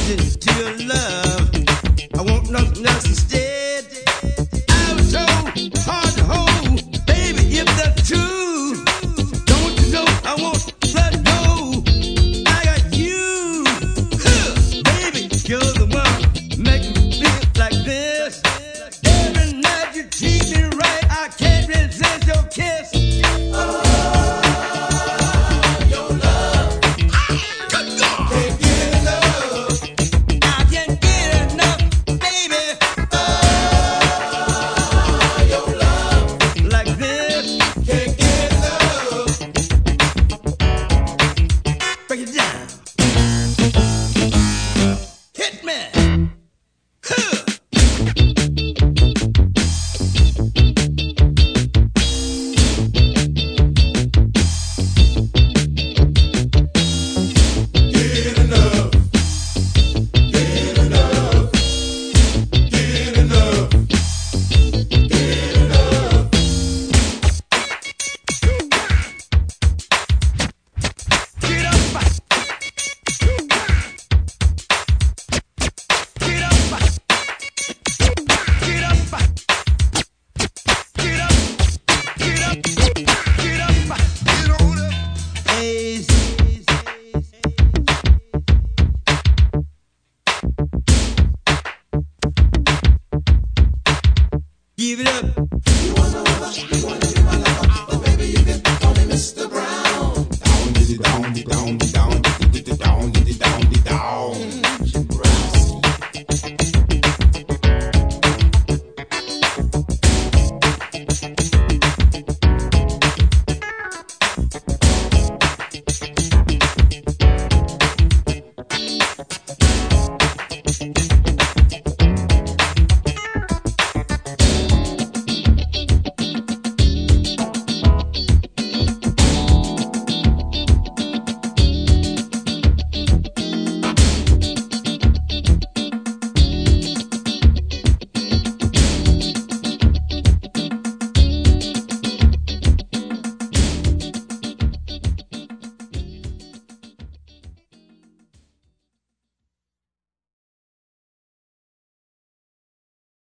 attention to your love. I want nothing else instead. I was so hard to hold, baby, if that's true. Don't you know I want blood? No, I got you. Huh, baby, you're the one make me feel like this. Every night you treat me right, I can't resist your kiss. Break it down. Hit me. Huh. Get enough. Get enough. Get enough. Get enough. Get up. Give it up.